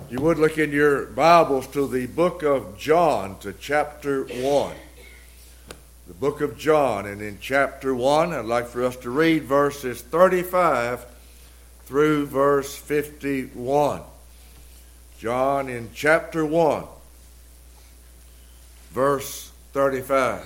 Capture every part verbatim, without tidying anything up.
You would look in your Bibles to the book of John, to chapter one. The book of John, and in chapter one, I'd like for us to read verses thirty-five through verse fifty-one. John in chapter one, verse thirty-five.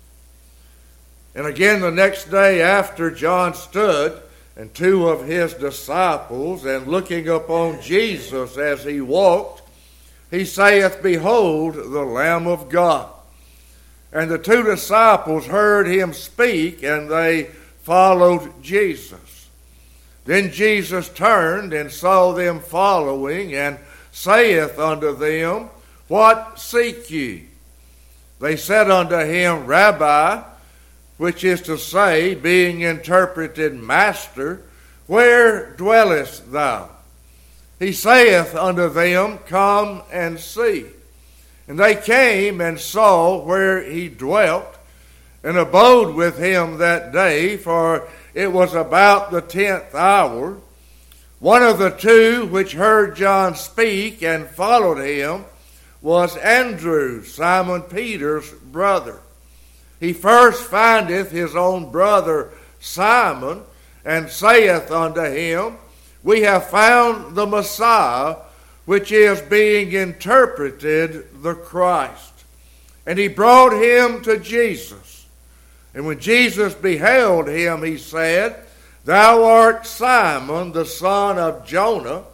And again the next day after John stood, and two of his disciples, and looking upon Jesus as he walked, he saith, Behold, the Lamb of God. And the two disciples heard him speak, and they followed Jesus. Then Jesus turned and saw them following, and saith unto them, What seek ye? They said unto him, Rabbi, which is to say, being interpreted, Master, where dwellest thou? He saith unto them, Come and see. And they came and saw where he dwelt, and abode with him that day, for it was about the tenth hour. One of the two which heard John speak and followed him was Andrew, Simon Peter's brother. He first findeth his own brother Simon, and saith unto him, We have found the Messiah, which is being interpreted the Christ. And he brought him to Jesus. And when Jesus beheld him, he said, Thou art Simon, the son of Jonah.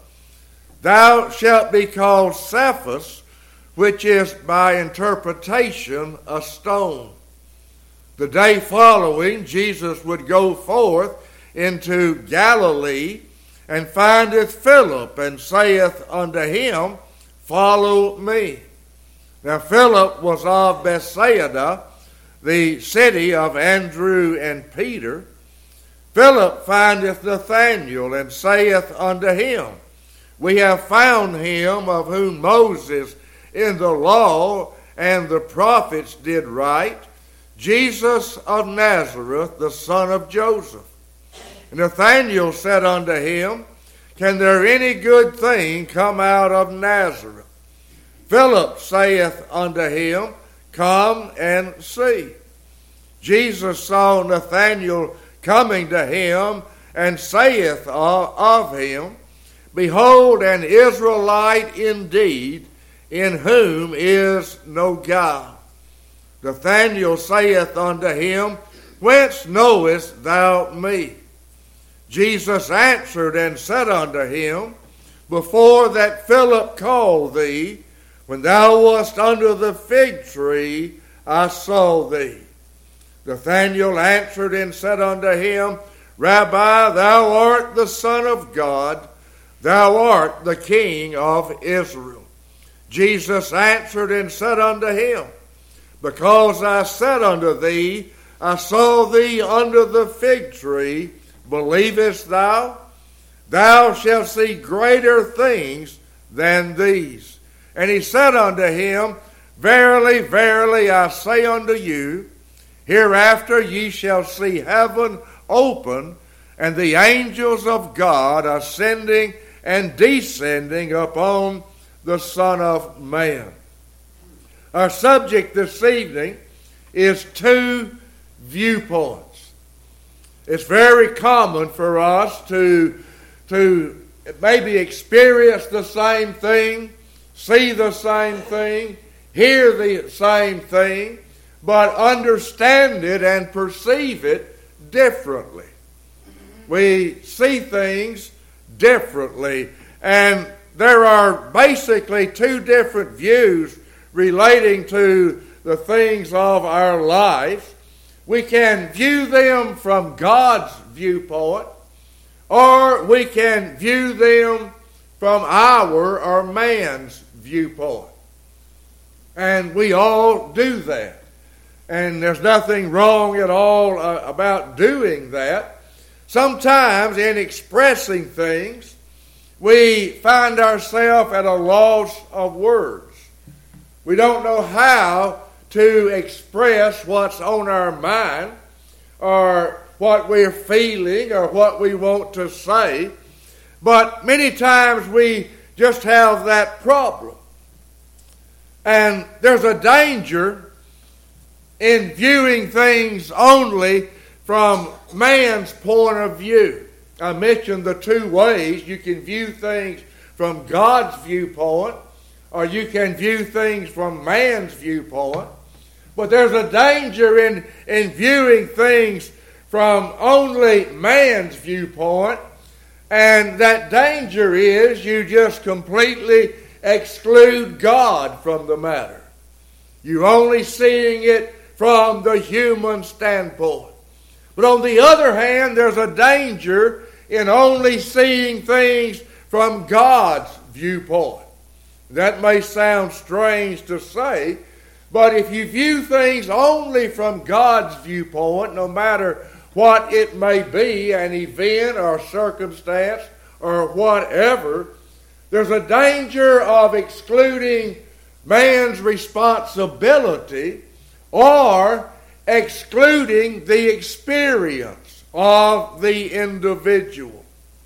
Thou shalt be called Cephas, which is by interpretation a stone. The day following, Jesus would go forth into Galilee, and findeth Philip, and saith unto him, Follow me. Now Philip was of Bethsaida, the city of Andrew and Peter. Philip findeth Nathanael, and saith unto him, We have found him of whom Moses in the law and the prophets did write, Jesus of Nazareth, the son of Joseph. And Nathanael said unto him, Can there any good thing come out of Nazareth? Philip saith unto him, Come and see. Jesus saw Nathanael coming to him, and saith of him, Behold, an Israelite indeed, in whom is no guile. Nathanael saith unto him, Whence knowest thou me? Jesus answered and said unto him, Before that Philip called thee, when thou wast under the fig tree, I saw thee. Nathanael answered and said unto him, Rabbi, thou art the Son of God, thou art the King of Israel. Jesus answered and said unto him, Because I said unto thee, I saw thee under the fig tree, believest thou? Thou shalt see greater things than these. And he said unto him, Verily, verily, I say unto you, hereafter ye shall see heaven open, and the angels of God ascending and descending upon the Son of Man. Our subject this evening is two viewpoints. It's very common for us to, to maybe experience the same thing, see the same thing, hear the same thing, but understand it and perceive it differently. We see things differently, and there are basically two different views relating to the things of our life. We can view them from God's viewpoint, or we can view them from our or man's viewpoint. And we all do that. And there's nothing wrong at all uh, about doing that. Sometimes in expressing things, we find ourselves at a loss of words. We don't know how to express what's on our mind, or what we're feeling, or what we want to say. But many times we just have that problem. And there's a danger in viewing things only from man's point of view. I mentioned the two ways you can view things from God's viewpoint, or you can view things from man's viewpoint. But there's a danger in, in viewing things from only man's viewpoint, and that danger is you just completely exclude God from the matter. You're only seeing it from the human standpoint. But on the other hand, there's a danger in only seeing things from God's viewpoint. That may sound strange to say, but if you view things only from God's viewpoint, no matter what it may be, an event or circumstance or whatever, there's a danger of excluding man's responsibility or excluding the experience of the individual.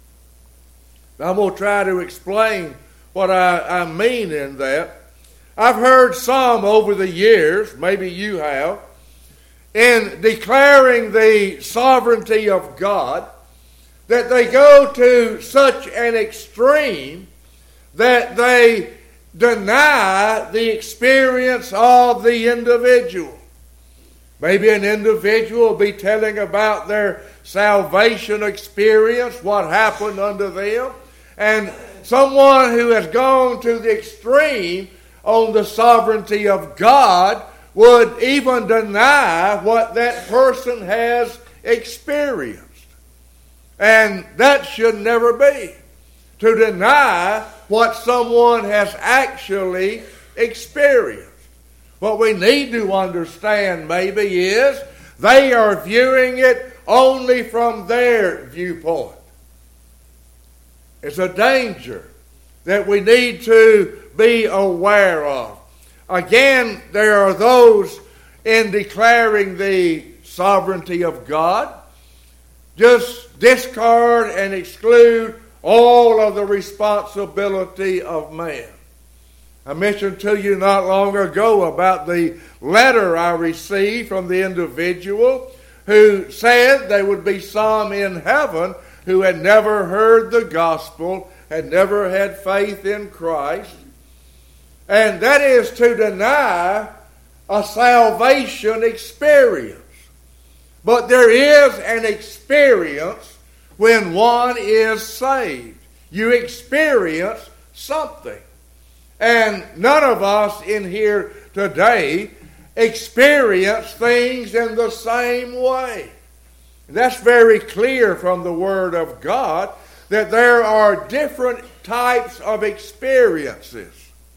Now, I'm going to try to explain what I, I mean in that. I've heard some over the years, maybe you have, in declaring the sovereignty of God, that they go to such an extreme that they deny the experience of the individual. Maybe an individual will be telling about their salvation experience, what happened unto them, and someone who has gone to the extreme on the sovereignty of God would even deny what that person has experienced. And that should never be. To deny what someone has actually experienced. What we need to understand maybe is they are viewing it only from their viewpoint. It's a danger that we need to be aware of. Again, there are those in declaring the sovereignty of God just discard and exclude all of the responsibility of man. I mentioned to you not long ago about the letter I received from the individual who said there would be some in heaven who had never heard the gospel, had never had faith in Christ. And that is to deny a salvation experience. But there is an experience when one is saved. You experience something. And none of us in here today experience things in the same way. That's very clear from the Word of God that there are different types of experiences.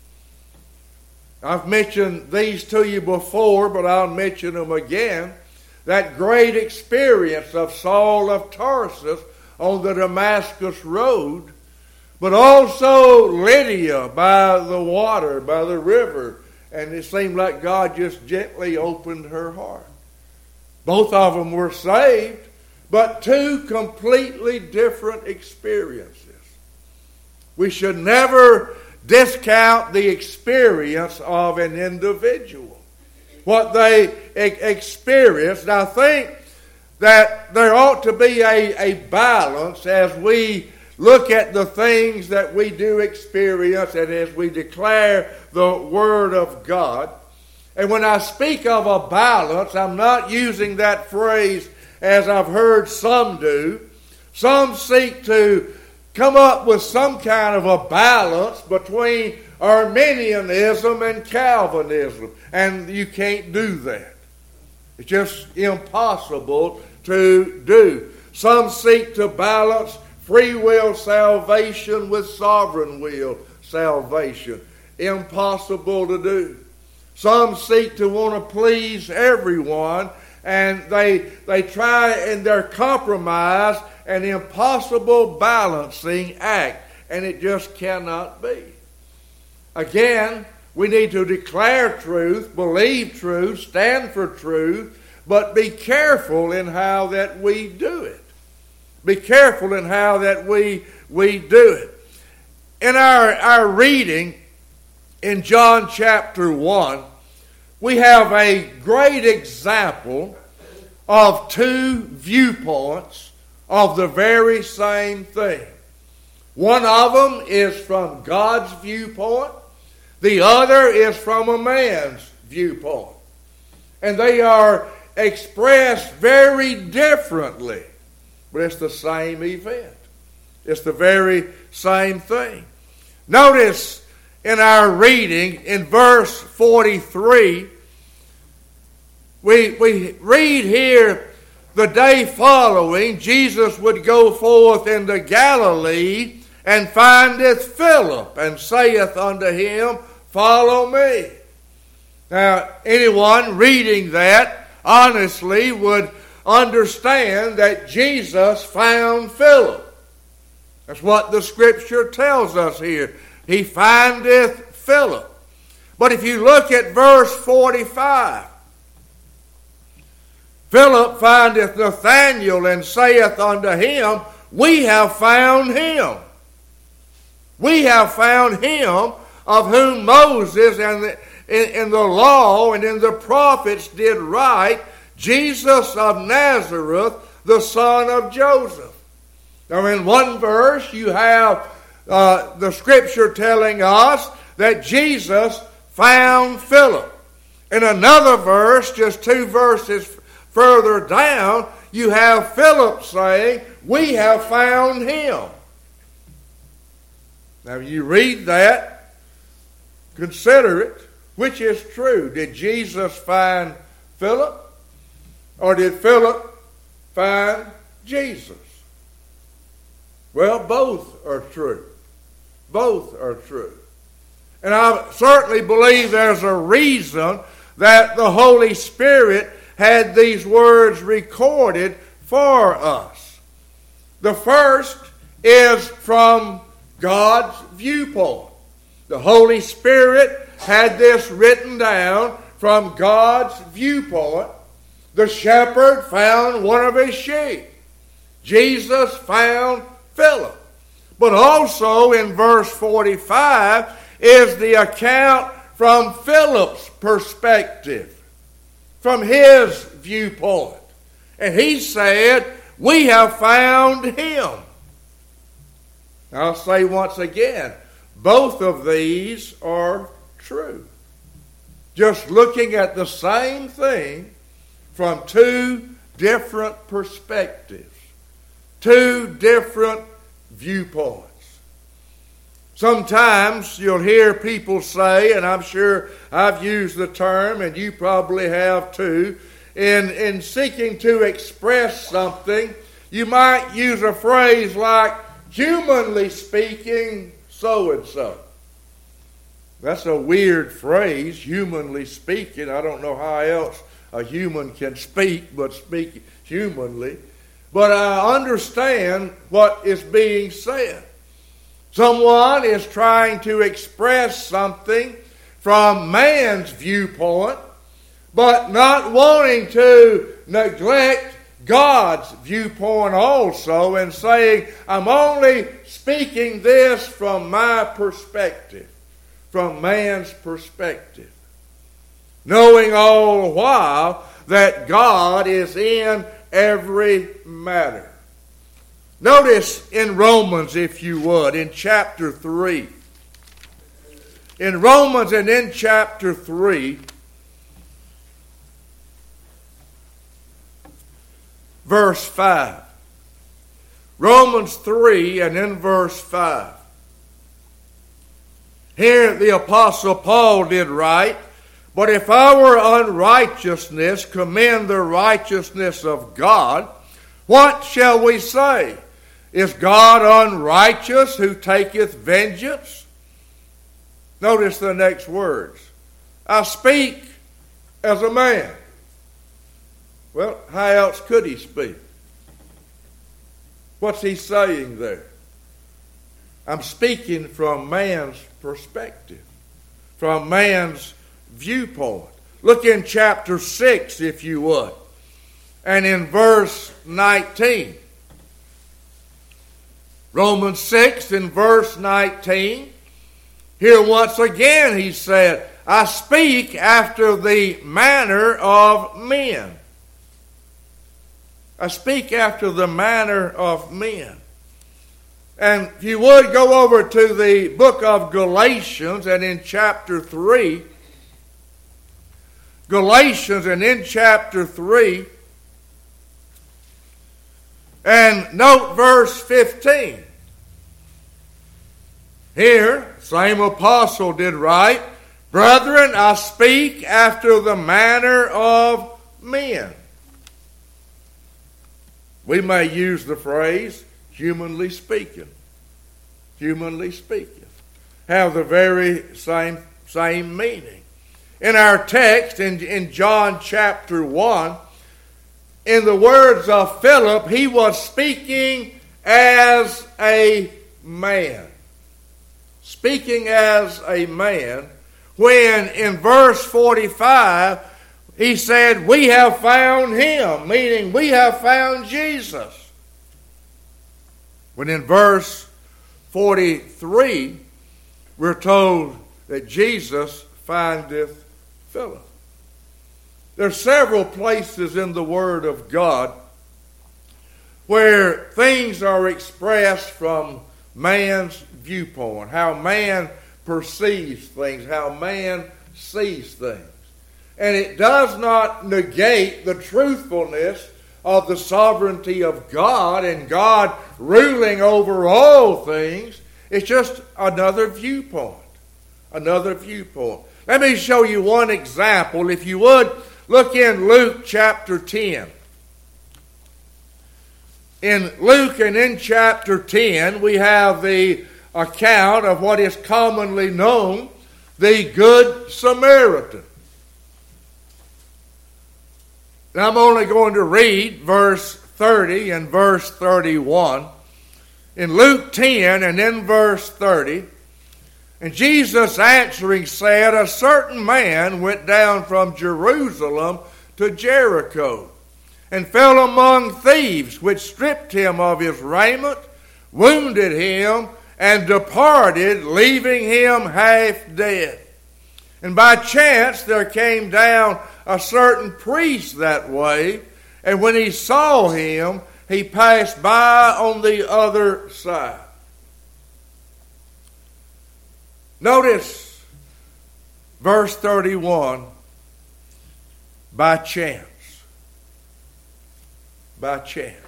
I've mentioned these to you before, but I'll mention them again. That great experience of Saul of Tarsus on the Damascus Road, but also Lydia by the water, by the river, and it seemed like God just gently opened her heart. Both of them were saved, but two completely different experiences. We should never discount the experience of an individual, what they e- experienced. And I think that there ought to be a, a balance as we look at the things that we do experience and as we declare the Word of God. And when I speak of a balance, I'm not using that phrase as I've heard some do. Some seek to come up with some kind of a balance between Arminianism and Calvinism. And you can't do that. It's just impossible to do. Some seek to balance free will salvation with sovereign will salvation. Impossible to do. Some seek to want to please everyone, and they, they try in their compromise an impossible balancing act, and it just cannot be. Again, we need to declare truth, believe truth, stand for truth, but be careful in how that we do it. Be careful in how that we, we do it. in our, our reading in John chapter one, we have a great example of two viewpoints of the very same thing. One of them is from God's viewpoint. The other is from a man's viewpoint. And they are expressed very differently. But it's the same event. It's the very same thing. Notice in our reading in verse forty-three, we, we read here, the day following, Jesus would go forth into Galilee and findeth Philip and saith unto him, Follow me. Now, anyone reading that honestly would understand that Jesus found Philip. That's what the Scripture tells us here. He findeth Philip. But if you look at verse forty-five, Philip findeth Nathanael and saith unto him, We have found him. We have found him of whom Moses and the, in, in the law and in the prophets did write, Jesus of Nazareth, the son of Joseph. Now in one verse you have uh, the Scripture telling us that Jesus found Philip. In another verse, just two verses further down, you have Philip saying, We have found him. Now you read that, consider it. Which is true? Did Jesus find Philip? Or did Philip find Jesus? Well, both are true. Both are true. And I certainly believe there's a reason that the Holy Spirit had these words recorded for us. The first is from God's viewpoint. The Holy Spirit had this written down from God's viewpoint. The shepherd found one of his sheep. Jesus found Philip. But also in verse forty-five is the account from Philip's perspective, from his viewpoint. And he said, We have found him. I'll say once again, both of these are true. Just looking at the same thing from two different perspectives, two different viewpoints. Sometimes you'll hear people say, and I'm sure I've used the term, and you probably have too, in, in seeking to express something, you might use a phrase like, humanly speaking, so-and-so. That's a weird phrase, humanly speaking. I don't know how else a human can speak, but speak humanly. But I understand what is being said. Someone is trying to express something from man's viewpoint, but not wanting to neglect God's viewpoint also, and saying, I'm only speaking this from my perspective, from man's perspective, knowing all the while that God is in every matter. Notice in Romans, if you would, in chapter three. In Romans and in chapter three, verse five. Romans three and in verse five. Here the Apostle Paul did write, But if our unrighteousness commend the righteousness of God, what shall we say? Is God unrighteous who taketh vengeance? Notice the next words. I speak as a man. Well, how else could he speak? What's he saying there? I'm speaking from man's perspective, from man's viewpoint. Look in chapter six, if you would, and in verse nineteen. Romans six in verse nineteen. Here once again he said, I speak after the manner of men. I speak after the manner of men. And if you would go over to the book of Galatians, and in chapter three, Galatians and in chapter three, and note verse fifteen. Here, same apostle did write, Brethren, I speak after the manner of men. We may use the phrase, humanly speaking. Humanly speaking. Have the very same, same meaning. In our text, in, in John chapter one, in the words of Philip, he was speaking as a man. Speaking as a man, when in verse forty-five, he said, we have found him, meaning we have found Jesus. When in verse forty-three, we're told that Jesus findeth Philip. There are several places in the Word of God where things are expressed from man's viewpoint, how man perceives things, how man sees things. And it does not negate the truthfulness of the sovereignty of God and God ruling over all things. It's just another viewpoint. Another viewpoint. Let me show you one example. If you would, look in Luke chapter ten. In Luke and in chapter ten, we have the account of what is commonly known, the Good Samaritan. Now I'm only going to read verse thirty and verse thirty-one. In Luke ten and in verse thirty, and Jesus answering said, A certain man went down from Jerusalem to Jericho, and fell among thieves, which stripped him of his raiment, wounded him, and departed, leaving him half dead. And by chance there came down a certain priest that way, and when he saw him, he passed by on the other side. Notice verse thirty-one, by chance. By chance.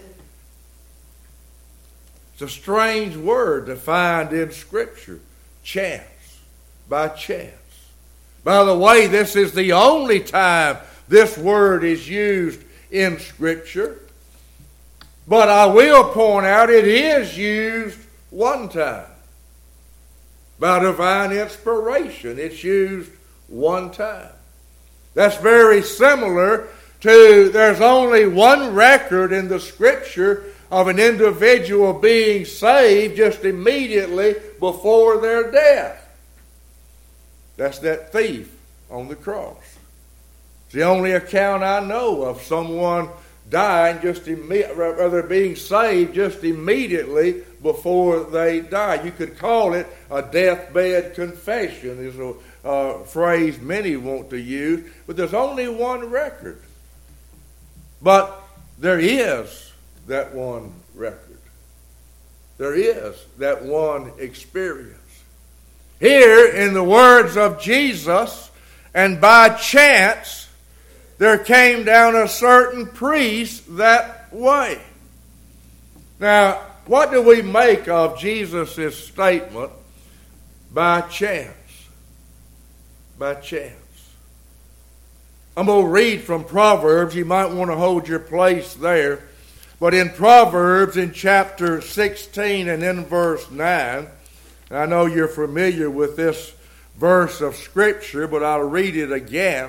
It's a strange word to find in Scripture. Chance. By chance. By the way, this is the only time this word is used in Scripture. But I will point out it is used one time. By divine inspiration, it's used one time. That's very similar to, there's only one record in the Scripture of an individual being saved just immediately before their death. That's that thief on the cross. It's the only account I know of someone dying just imme- rather being saved just immediately before they die. You could call it a deathbed confession, is a uh, phrase many want to use, but there's only one record. But there is that one record. There is that one experience. Here, in the words of Jesus, and by chance, there came down a certain priest that way. Now, what do we make of Jesus' statement, by chance? By chance. I'm going to read from Proverbs. You might want to hold your place there. But in Proverbs, in chapter sixteen and in verse nine, I know you're familiar with this verse of Scripture, but I'll read it again.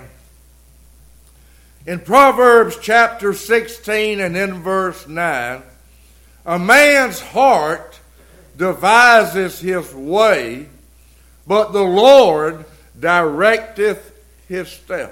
In Proverbs chapter sixteen and in verse nine, a man's heart devises his way, but the Lord directeth his steps.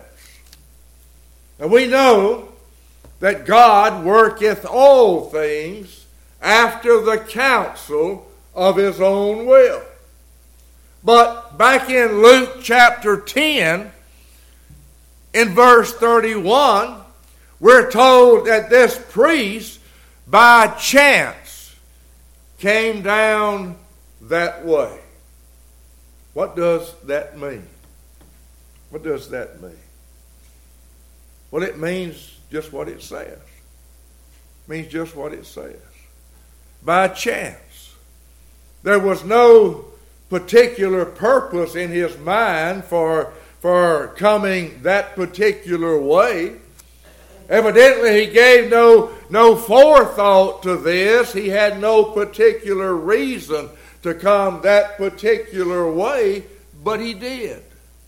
And we know that God worketh all things after the counsel of his own will. But back in Luke chapter ten, in verse thirty-one, we're told that this priest, by chance, came down that way. What does that mean? What does that mean? Well, it means just what it says. It means just what it says. By chance. There was no particular purpose in his mind for, for coming that particular way. Evidently, he gave no, no forethought to this. He had no particular reason to come that particular way, but he did.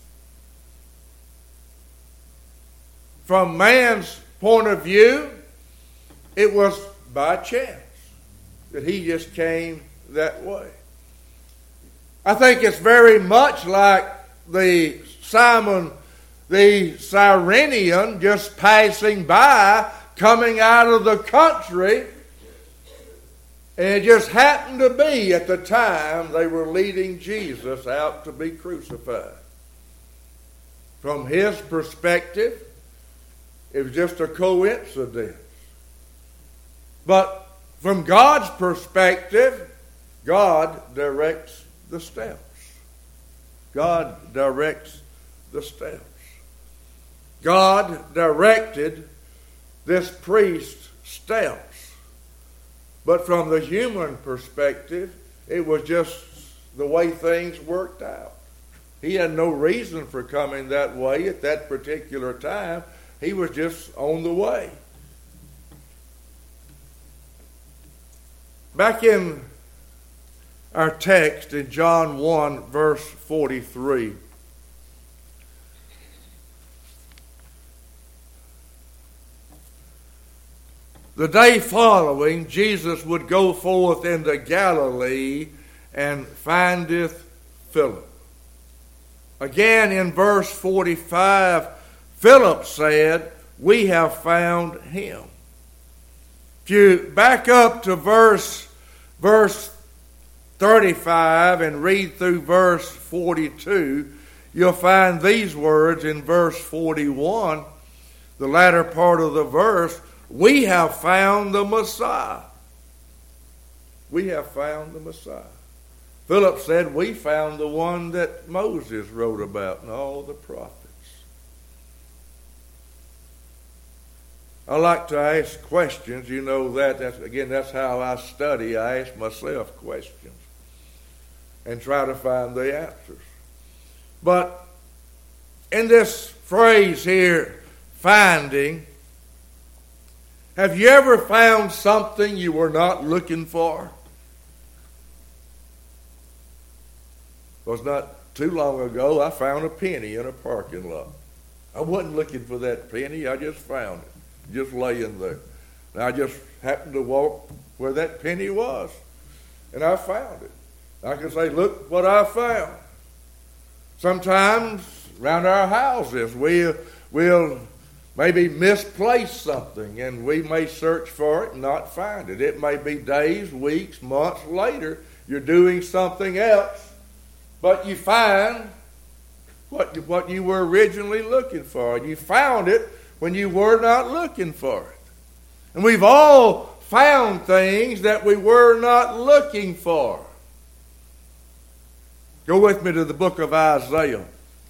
From man's point of view, it was by chance that he just came that way. I think it's very much like the Simon the Cyrenian just passing by, coming out of the country, and it just happened to be at the time they were leading Jesus out to be crucified. From his perspective, it was just a coincidence. But from God's perspective, God directs the steps. God directs the steps. God directed this priest's steps. But from the human perspective, it was just the way things worked out. He had no reason for coming that way at that particular time. He was just on the way. Back in our text in John one, verse forty-three, the day following, Jesus would go forth into Galilee and findeth Philip. Again in verse forty-five, Philip said, "We have found him." If you back up to verse, verse thirty-five and read through verse forty-two, you'll find these words in verse forty-one, the latter part of the verse, "We have found the Messiah." We have found the Messiah. Philip said, "We found the one that Moses wrote about and all the prophets." I like to ask questions. You know that. That's, again, that's how I study. I ask myself questions and try to find the answers. But in this phrase here, finding, have you ever found something you were not looking for? It was not too long ago I found a penny in a parking lot. I wasn't looking for that penny. I just found it. Just laying there. And I just happened to walk where that penny was. And I found it. I can say, "Look what I found." Sometimes around our houses we will maybe misplace something and we may search for it and not find it. It may be days, weeks, months later you're doing something else, but you find what, what you were originally looking for. And you found it when you were not looking for it. And we've all found things that we were not looking for. Go with me to the book of Isaiah.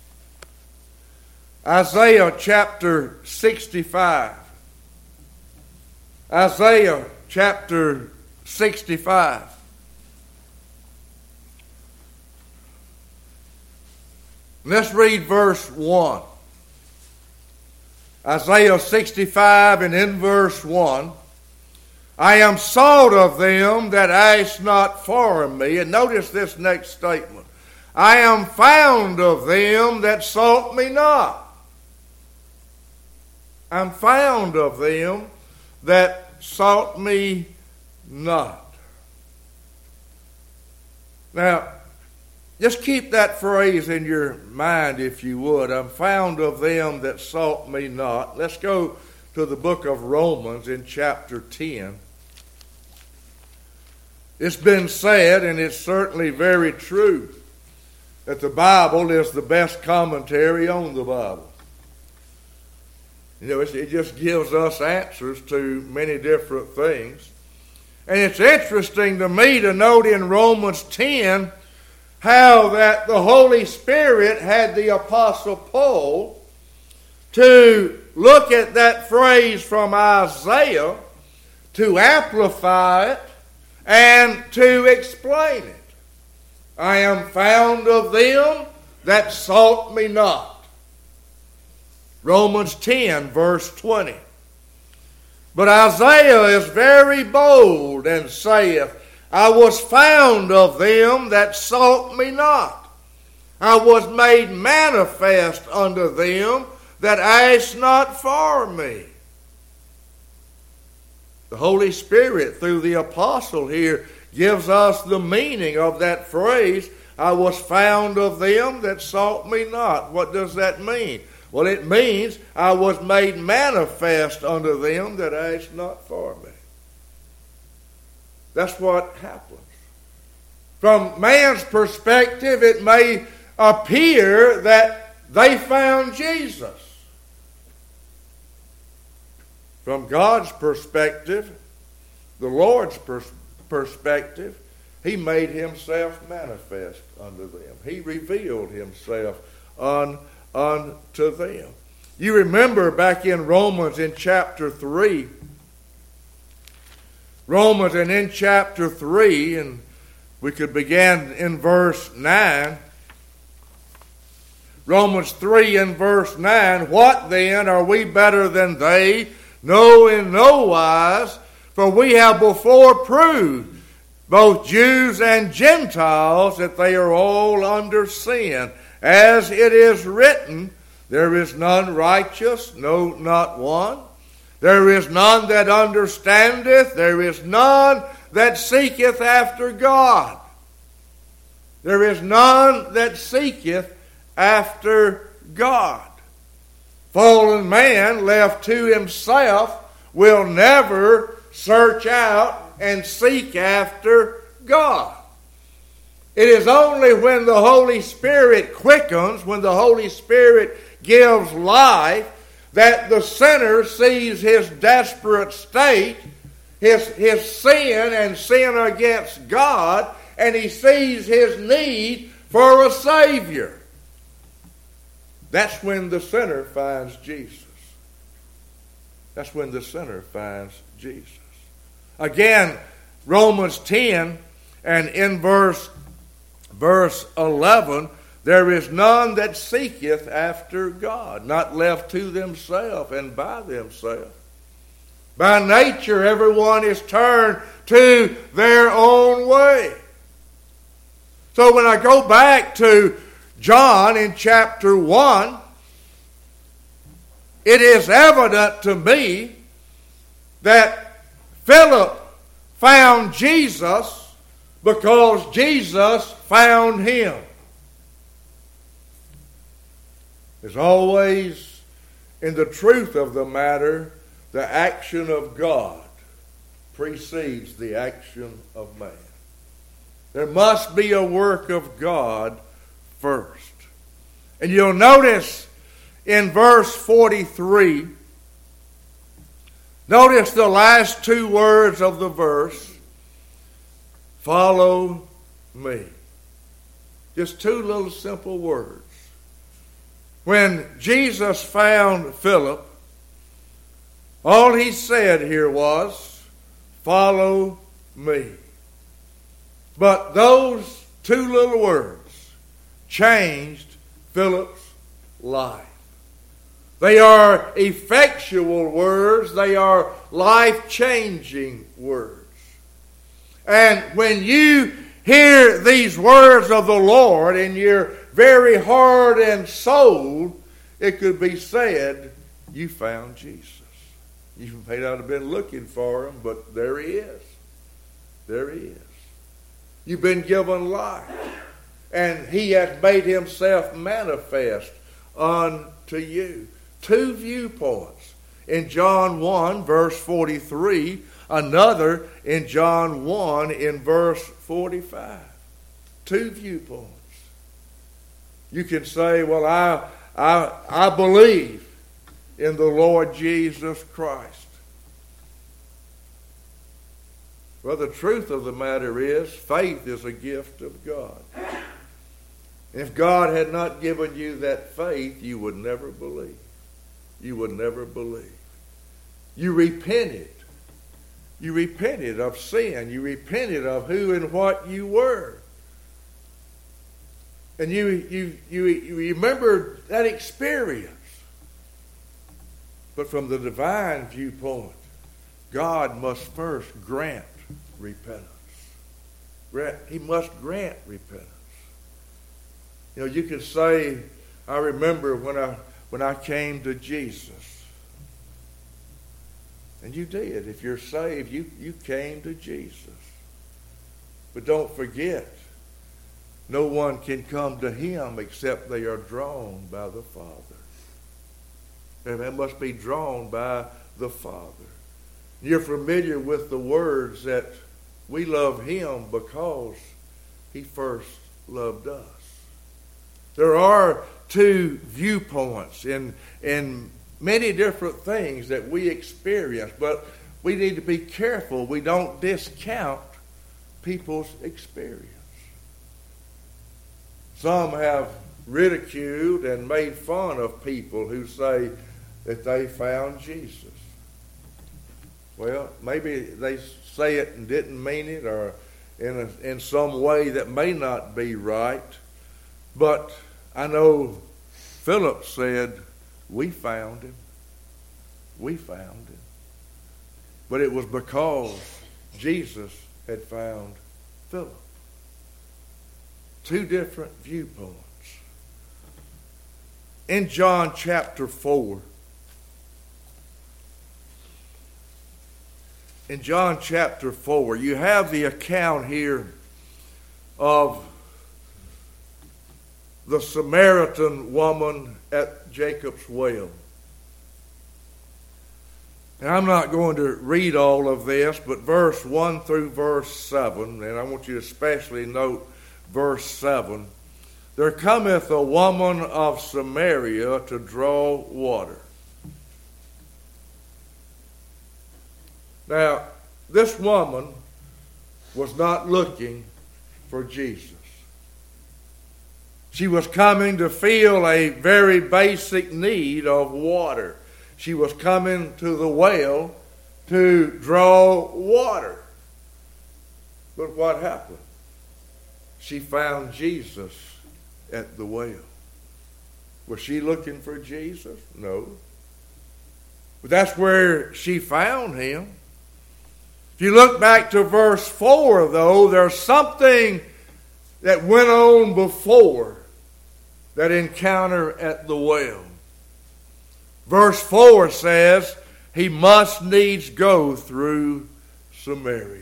Isaiah chapter sixty-five. Isaiah chapter sixty-five. Let's read verse one. Isaiah sixty-five and in verse one, "I am sought of them that ask not for me." And notice this next statement. "I am found of them that sought me not." I'm found of them that sought me not. Now, just keep that phrase in your mind if you would. I'm found of them that sought me not. Let's go to the book of Romans in chapter ten. It's been said, and it's certainly very true, that the Bible is the best commentary on the Bible. You know, it just gives us answers to many different things. And it's interesting to me to note in Romans ten how that the Holy Spirit had the Apostle Paul to look at that phrase from Isaiah, to amplify it, and to explain it. I am found of them that sought me not. Romans ten, verse twenty. But Isaiah is very bold and saith, I was found of them that sought me not. I was made manifest unto them that asked not for me. The Holy Spirit, through the apostle here, gives us the meaning of that phrase, I was found of them that sought me not. What does that mean? Well, it means I was made manifest unto them that asked not for me. That's what happens. From man's perspective, it may appear that they found Jesus. From God's perspective, the Lord's pers- perspective, He made Himself manifest unto them. He revealed Himself unto unto them. You remember back in Romans in chapter three, Romans and in chapter three, and we could begin in verse nine. Romans three and verse nine, what then, are we better than they? No, in no wise, for we have before proved, both Jews and Gentiles, that they are all under sin. As it is written, there is none righteous, no, not one. There is none that understandeth, there is none that seeketh after God. There is none that seeketh after God. Fallen man, left to himself, will never search out and seek after God. It is only when the Holy Spirit quickens, when the Holy Spirit gives life, that the sinner sees his desperate state, his, his sin and sin against God, and he sees his need for a Savior. That's when the sinner finds Jesus. That's when the sinner finds Jesus. Again, Romans ten and in verse Verse eleven, there is none that seeketh after God, not left to themselves and by themselves. By nature, everyone is turned to their own way. So when I go back to John in chapter one, it is evident to me that Philip found Jesus because Jesus found him. There's always, in the truth of the matter, the action of God precedes the action of man. There must be a work of God first. And you'll notice in verse forty-three, notice the last two words of the verse, follow me. Just two little simple words. When Jesus found Philip, all he said here was, follow me. But those two little words changed Philip's life. They are effectual words. They are life-changing words. And when you hear these words of the Lord in your very heart and soul, it could be said, you found Jesus. You may not have been looking for him, but there he is. There he is. You've been given life. And he has made himself manifest unto you. Two viewpoints. In John one, verse forty-three, another in John one in verse forty-five. Two viewpoints. You can say, well, I, I, I believe in the Lord Jesus Christ. Well, the truth of the matter is, faith is a gift of God. If God had not given you that faith, you would never believe. You would never believe. You repented. You repented of sin. You repented of who and what you were. And you, you, you, you remember that experience. But from the divine viewpoint, God must first grant repentance. He must grant repentance. You know, you can say, I remember when I when I came to Jesus. And you did. If you're saved, you, you came to Jesus. But don't forget, no one can come to him except they are drawn by the Father. And they must be drawn by the Father. You're familiar with the words that we love him because he first loved us. There are two viewpoints in, in many different things that we experience, but we need to be careful we don't discount people's experience. Some have ridiculed and made fun of people who say that they found Jesus. Well, maybe they say it and didn't mean it, or in a, in some way that may not be right. But I know Philip said, we found him. We found him. But it was because Jesus had found Philip. Two different viewpoints. In John chapter four, in John chapter four, you have the account here of the Samaritan woman at Jacob's well. And I'm not going to read all of this, but verse one through verse seven, and I want you to especially note verse seven. There cometh a woman of Samaria to draw water. Now, this woman was not looking for Jesus. She was coming to fill a very basic need of water. She was coming to the well to draw water. But what happened? She found Jesus at the well. Was she looking for Jesus? No. But that's where she found him. If you look back to verse four, though, there's something that went on before that encounter at the well. Verse four says, he must needs go through Samaria.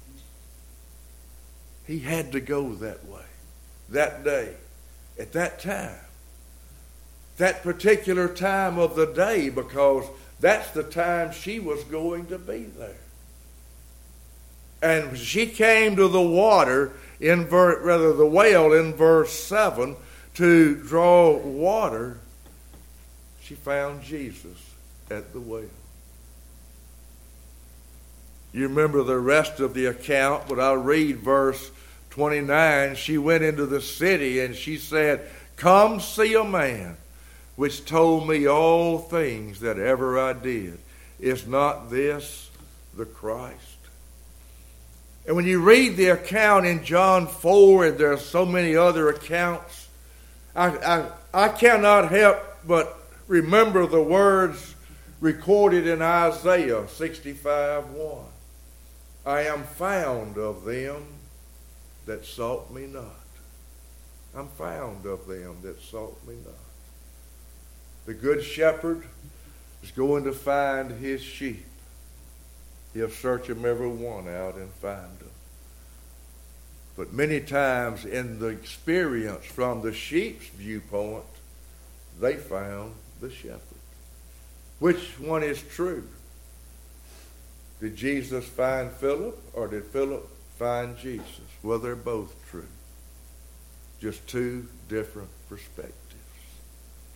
He had to go that way, that day, at that time. That particular time of the day, because that's the time she was going to be there. And she came to the water, in ver- rather the well in verse seven, to draw water. She found Jesus at the well. You remember the rest of the account, but I'll read verse twenty-nine. She went into the city and she said, come see a man which told me all things that ever I did. Is not this the Christ? And when you read the account in John four, and there are so many other accounts, I, I, I cannot help but remember the words recorded in Isaiah sixty-five one. I am found of them that sought me not. I'm found of them that sought me not. The good shepherd is going to find his sheep. He'll search them every one out and find them. But many times in the experience from the sheep's viewpoint, they found the shepherd. Which one is true? Did Jesus find Philip, or did Philip find Jesus? Well, they're both true. Just two different perspectives.